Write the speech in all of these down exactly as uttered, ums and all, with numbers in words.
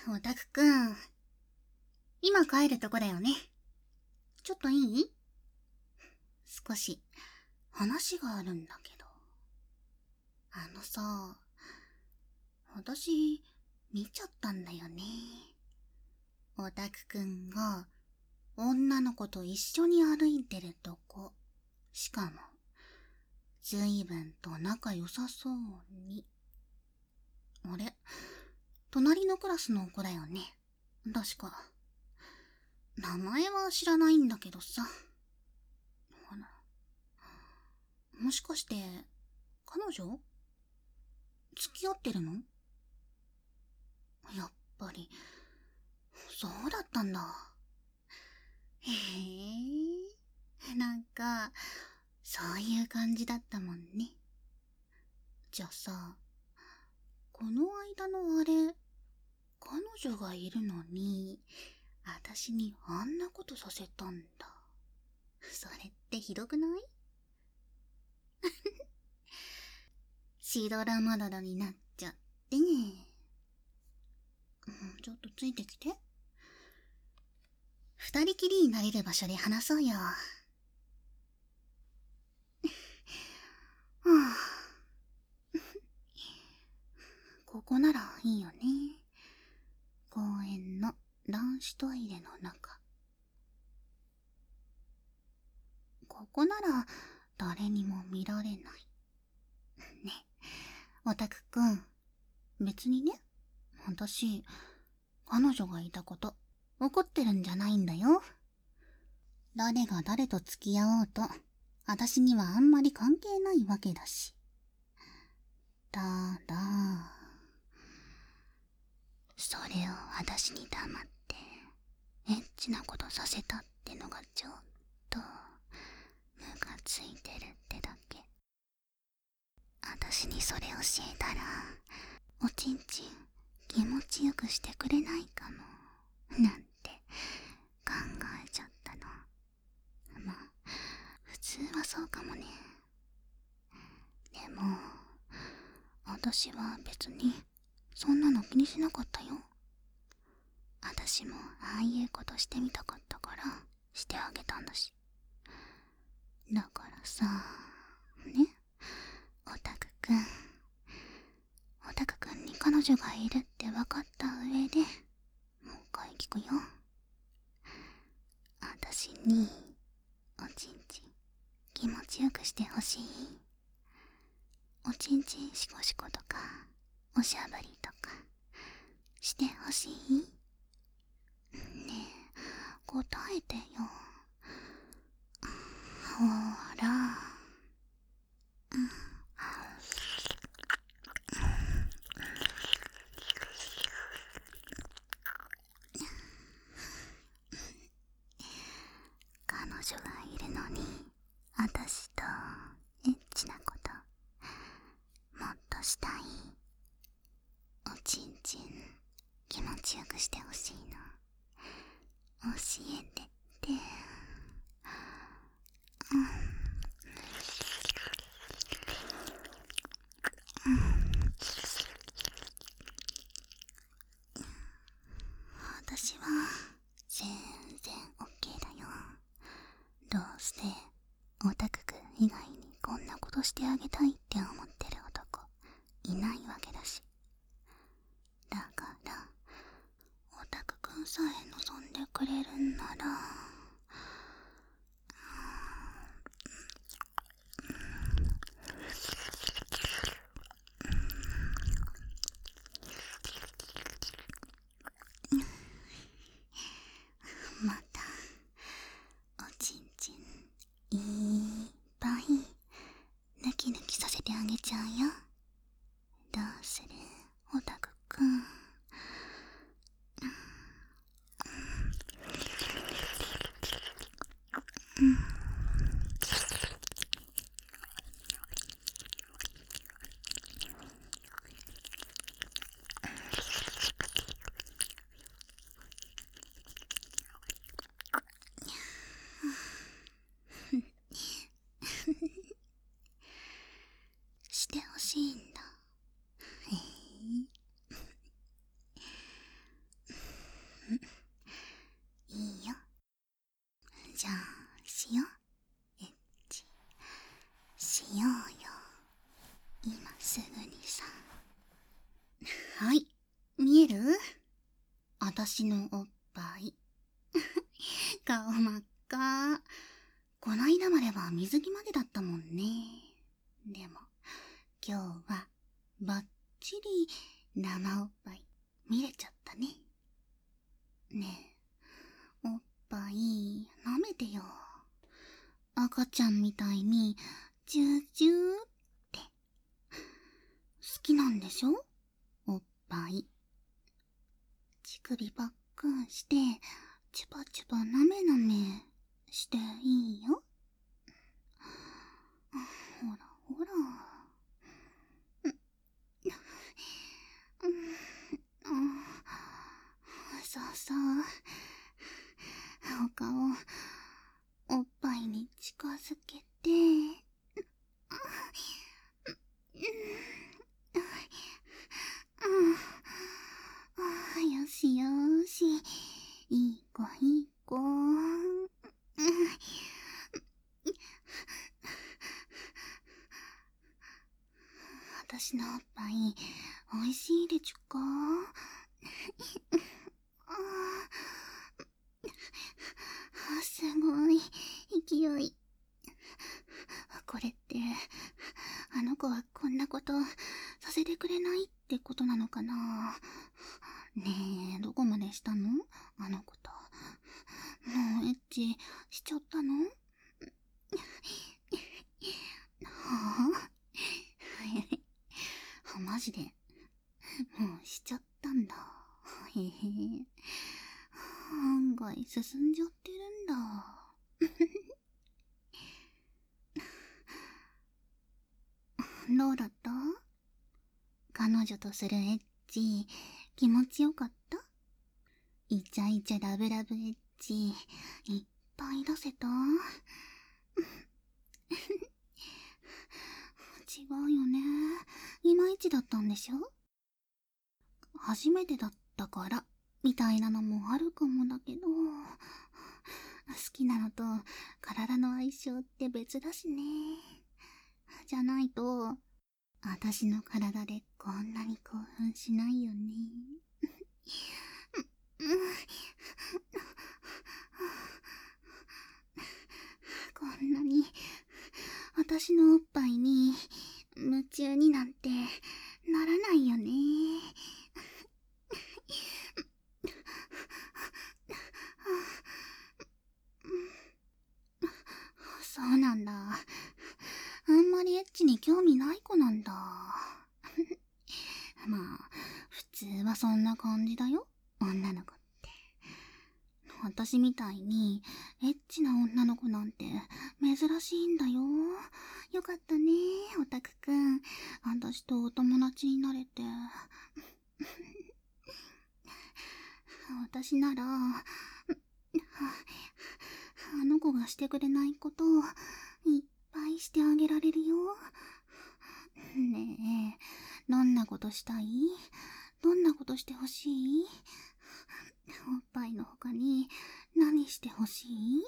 オタクくん、今帰るとこだよね。ちょっといい？少し話があるんだけど。あのさ、私見ちゃったんだよね。オタクくんが女の子と一緒に歩いてるとこ。しかも随分と仲良さそうに。あれ、隣のクラスの子だよね。確か。名前は知らないんだけどさ。あら、もしかして彼女？付き合ってるの？やっぱりそうだったんだ。へえ、なんかそういう感じだったもんね。じゃあさ、この間のあれ、彼女がいるのに私にあんなことさせたんだ。それってひどくない？シドラマドロになっちゃってね。ちょっとついてきて。二人きりになれる場所で話そうよ。はあ、ここならいいよね。公園の男子トイレの中。ここなら誰にも見られない。ね、オタクくん。別にね、私、彼女がいたこと、怒ってるんじゃないんだよ。誰が誰と付き合おうと、私にはあんまり関係ないわけだし。ただ、それを私に黙って、エッチなことさせたってのがちょっと、ムカついてるってだけ。私にそれ教えたら、おちんちん気持ちよくしてくれないかも、なんて考えちゃったの。まあ、普通はそうかもね。でも、私は別にそんなの気にしなかったよ。私もああいうことしてみたかったからしてあげたんだし。だからさ、ね、オタクくん。オタクくんに彼女がいるって分かった上で、もう一回聞くよ。私に、おちんちん気持ちよくしてほしい？おちんちんシコシコとか、おしゃぶりとか、してほしい？ねえ、答えてよ。ほーら。彼女がいるのに、私とエッチなこと、もっとしたい？おちんちん気持ちよくしてほしいの？教えてって。うん、うん、私は全然 オーケー だよ。どうしてオタクくん以外にこんなことしてあげたいって思ってる男いないわけだし。だからオタクくんさえ望んでくれるんなら、またおちんちんいっぱいヌキヌキさせてあげちゃうよ。どうするオタクくん？ 私のおっぱい。顔真っ赤。こないだまでは水着までだったもんね。でも、今日はバッチリ生おっぱい見れちゃったね。ねえ、おっぱい舐めてよ。赤ちゃんみたいにジュージューって。好きなんでしょ、おっぱい。乳首ばっくんしてチュパチュパなめなめしていいよ。ほらほら。うん、うん、そうそう。お顔おっぱいに近づけて、よしよし、いい子いい子。私のおっぱいおいしいでちゅか。すごい勢い。これってあの子はこんなことさせてくれないってことなのかな。ねえ、どこまでしたのあの子と。もうエッチしちゃったの？はあマジでもうしちゃったんだ。へへ。案外進んじゃってるんだ。どうだった？彼女とするエッチ気持ちよかった？イチャイチャラブラブエッチいっぱい出せた？違うよね。いまいちだったんでしょ？初めてだったからみたいなのもあるかもだけど、好きなのと体の相性って別だしね。じゃないと私の体でこんなに興奮しないよね。こんなに私のおっぱいに夢中になんてならないよね。そうなんだ。あんまりエッチに興味ない子なんだ。まあ普通はそんな感じだよ、女の子って。私みたいにエッチな女の子なんて珍しいんだよ。よかったね、オタクくん。私とお友達になれて。私ならあの子がしてくれないことをいっぱいしてあげられるよ。ねえ、どんなことしたい？どんなことしてほしい？おっぱいの他に何してほしい？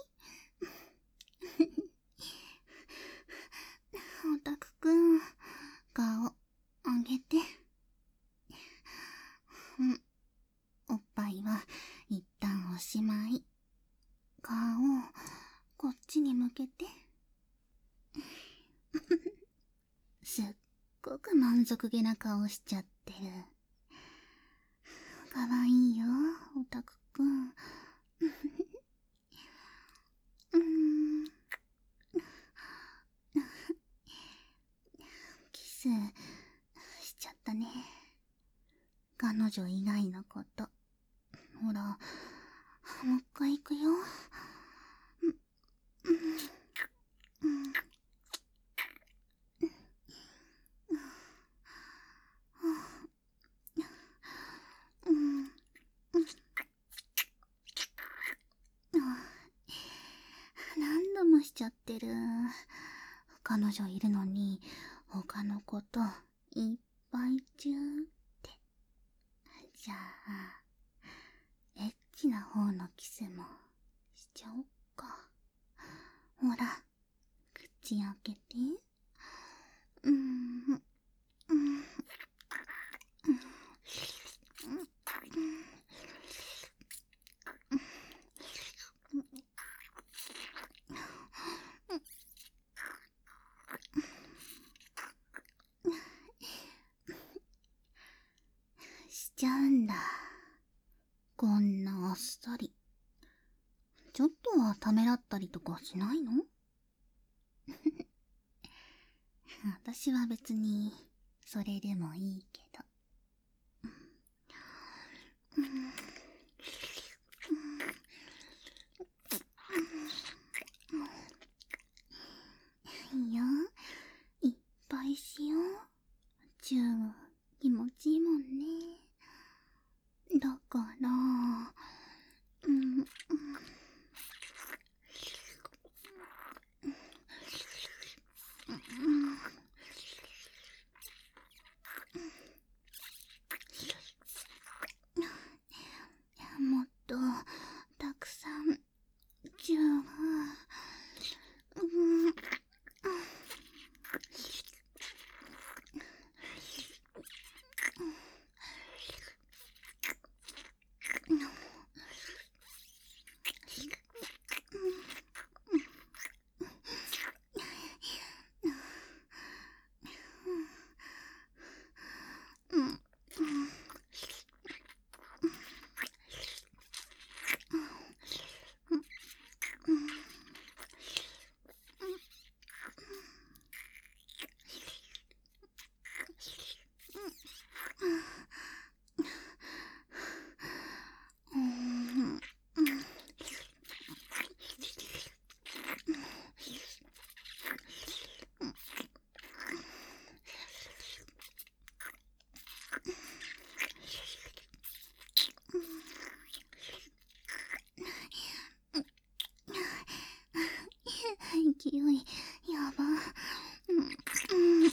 オタクくん、顔あげて。うん、おっぱいは一旦おしまい。顔こっちに向けて。すっごく満足げな顔しちゃってる。かわいいよ、オタクくん。うーん。キスしちゃったね。彼女以外のこと。ほら、もう一回行くよ。うんうんうん、何度もしちゃってる。彼女いるのに他の子といっぱい中って。じゃあエッチな方のキスもしちゃおっか。ほら、口開けて。うん、うん、うん、 んだ。こんなあっさり。ちょっとはためらったりとかしないの？私は別にそれでもいいけど。いいよ、いっぱいしよう。チュー気持ちいいもんね。だからうんうんもっとたくさんチューうんうんうん勢いやば。うんうん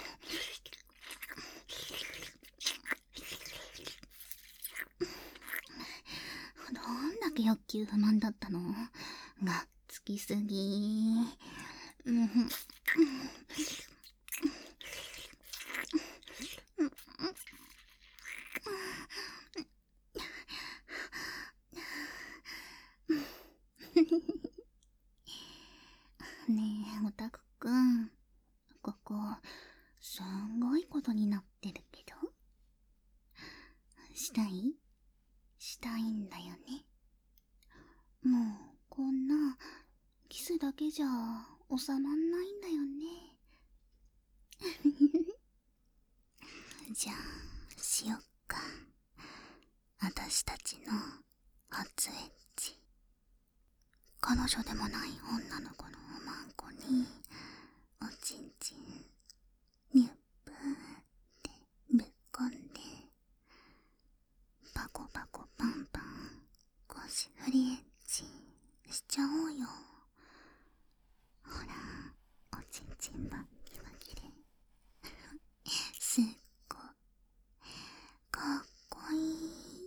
どんだけ欲求不満だったのがっつきすぎ。うんねえ、オタクくん。ここ、すんごいことになってるけど。したいしたいんだよね。もう、こんな、キスだけじゃ収まんないんだよね。じゃあ、しよっか。あたしたちの初エッチ。彼女でもない女の子のおまんこに、おちんちん、ニュップーってぶっこんで、パコパコパンパン、腰振りエッチしちゃおうよ。ほら、おちんちんバッキバキで。すっごかっこい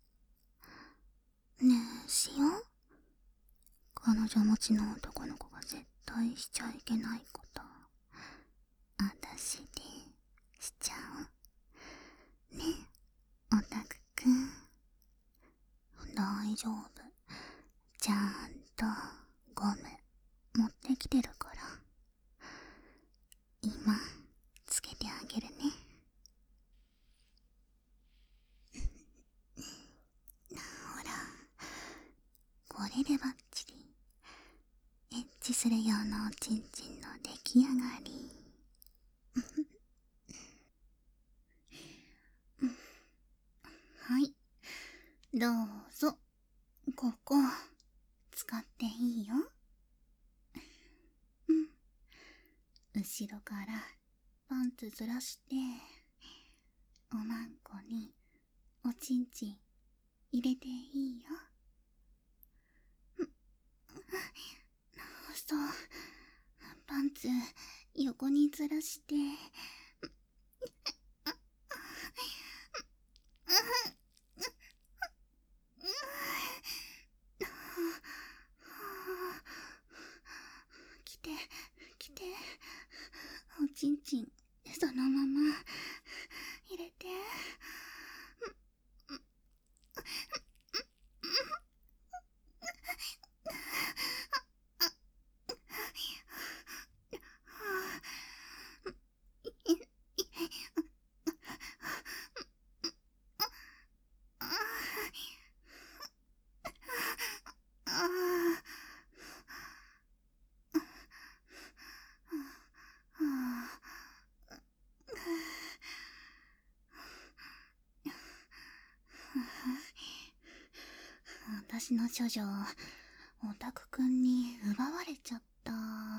い。ねえ、しよう。彼女持ちの男の子が絶対しちゃいけないこと、あたしでしちゃう。ね、オタクくん。大丈夫。ちゃんとゴム持ってきてるから。今、つけてあげるね。ほら、これでバッチリ。エッチする用のおちんちんの出来上がり。はい、どうぞ。ここ、使っていいよ。うん。後ろからパンツずらして、おまんこにおちんちん入れていいよ。そう、パンツ横にずらして、来て来て、おちんちんそのまま入れて。 私の処女、オタクくんに奪われちゃった。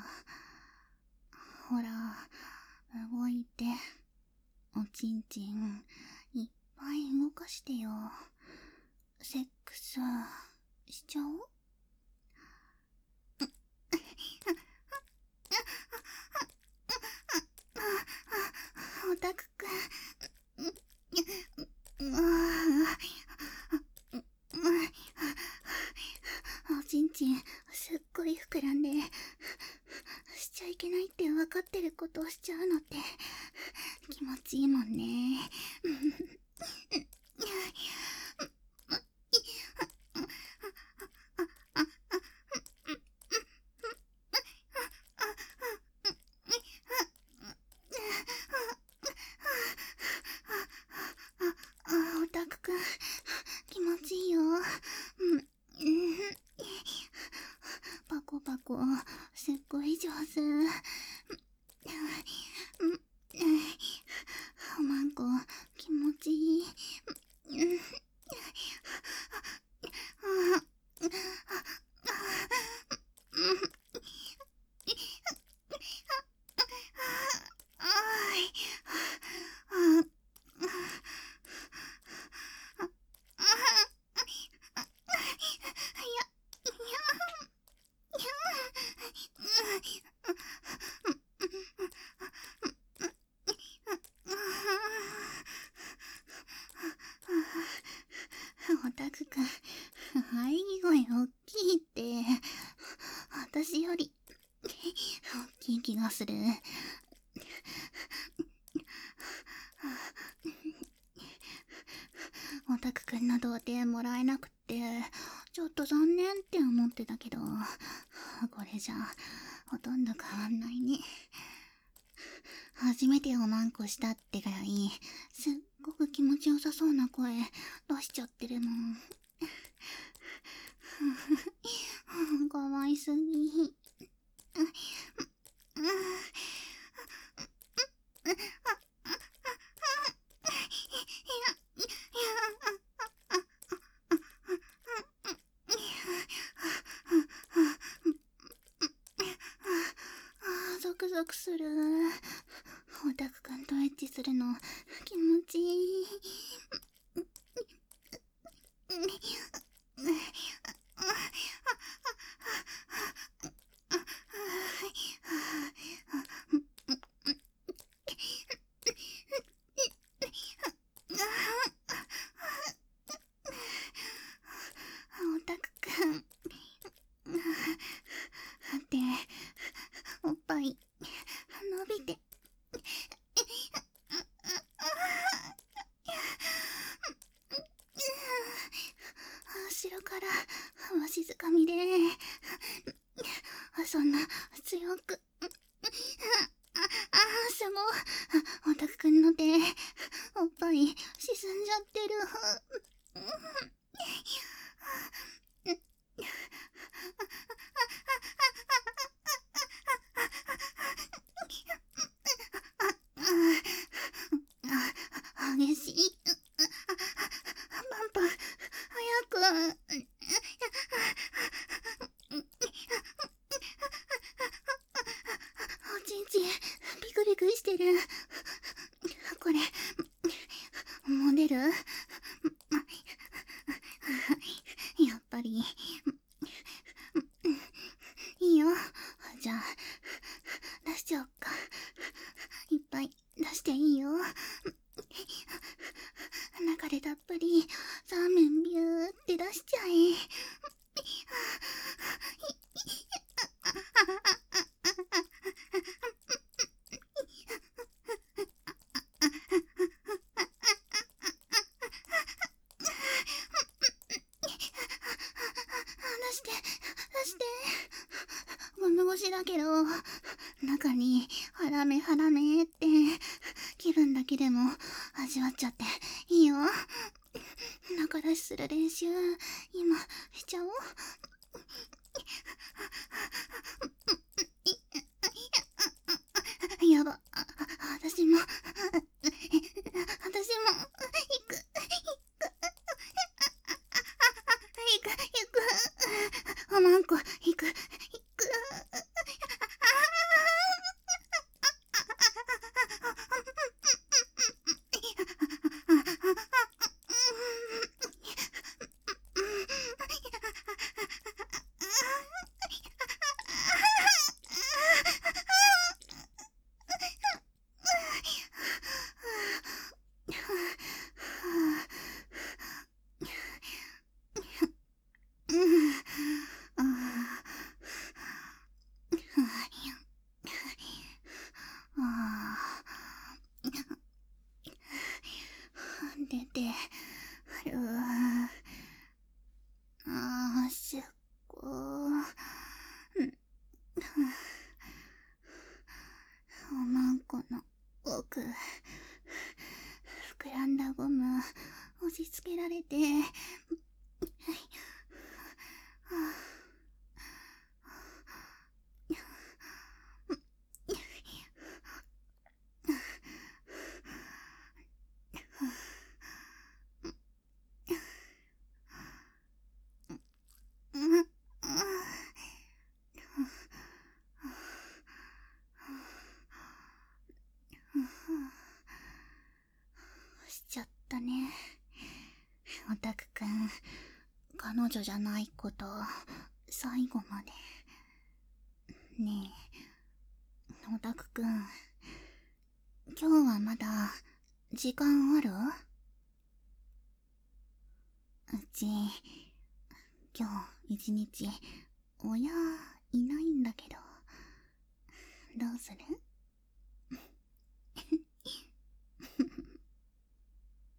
ほら、動いて。おちんちん、いっぱい動かしてよ。セックス、しちゃおう？オタクくん。おちんちん、すっごい膨らんで、しちゃいけないって分かってることをしちゃうのって気持ちいいもんね。オタクくん、気持ちいいよ。パコパコ、すっごい上手。おまんこ、気持ちいい。オタクくん、喘ぎ声おっきいって。私よりおっきい気がする。オタクくんの童貞もらえなくってちょっと残念って思ってたけど、これじゃほとんど変わんないね。初めておまんこしたってぐらいすっごく気持ちよさそうな声出しちゃってるもん。かわいすぎ。ゾクゾクする。オタクくんとエッチするの気持ちいい。オタクくん、っておっぱい伸びて。後ろからわしづかみで、そんな強く。ああ、すごい。オタクくんの手、おっぱい沈んじゃってる。激しい。パンパン、早く。おちんちん、ビクビクしてる。これ、モデル？やっぱり。いいよ。じゃあ、出しちゃおっか。いっぱい出していいよ。中でたっぷりサーメンビューって出しちゃえ。出して出して。ゴム越しだけど中にハラメハラメって気分だけでも味わっちゃっていいよ。中出しする練習今しちゃおう。やば、私も私も行く行く。 しちゃったね。オタクくん、彼女じゃないこと最後まで。ねえ、オタクくん、今日はまだ時間ある？うち今日一日親いないんだけど、どうする？